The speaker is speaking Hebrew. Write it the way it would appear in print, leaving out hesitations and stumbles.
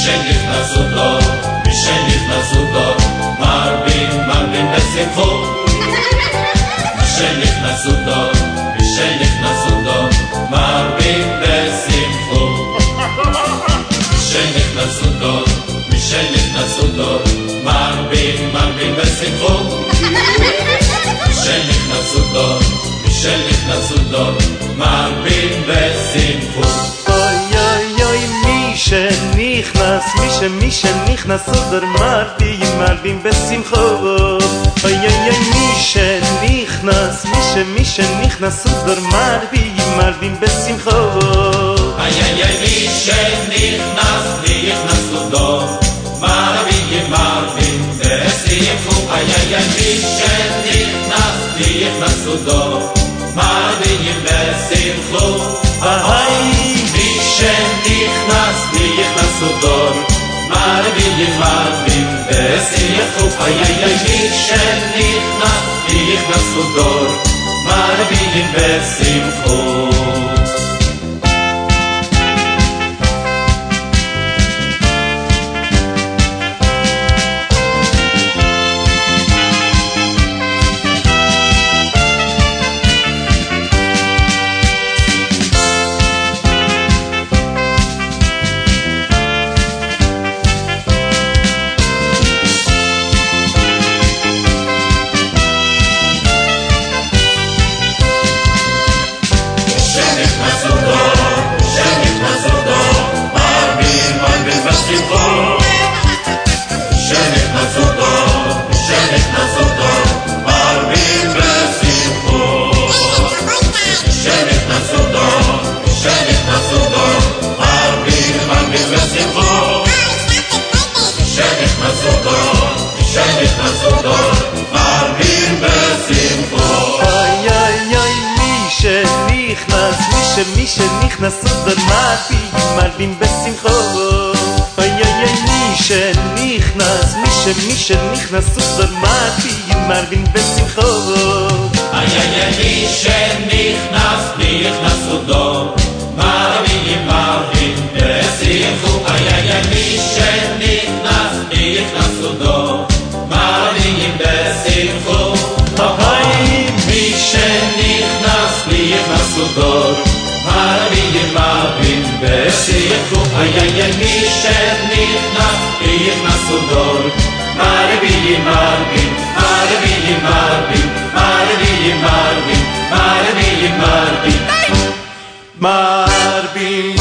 משנכנסו דור, משנכנסו דור, מרבים מרבים בשמחו. משנכנסו דור, משנכנסו דור, מרבים בשמחו. משנכנסו דור, משנכנסו דור, מרבים מרבים בשמחו. משנכנסו דור, משנכנסו דור, מרבים בשמחו. אוי אוי אוי מי שנכנס דור מרבים בשמחו. אוי אוי אוי מי שנכנס דור מרבים בשמחו. איי איי איי מי שנכנס דור מרבים בשמחו. איי איי איי מי שנכנס דור מרבים בשמחו. איי מי שנכנס דור מרבים בשמחו. איי איי איי מי שנכנס דור מרבים בשמחו. מי שנכנס דור מרבים בשמחו. אוי אוי אוי מי שנכנס דור מרבים בשמחו. איי איי איי מי שנכנס דור מרבים בשמחו. איי איי איי מי שנכנס דור מרבים בשמחו. מי שנכנס דור מרבים בשמחו. איי איי איי מי שנכנס דור מרבים מרבים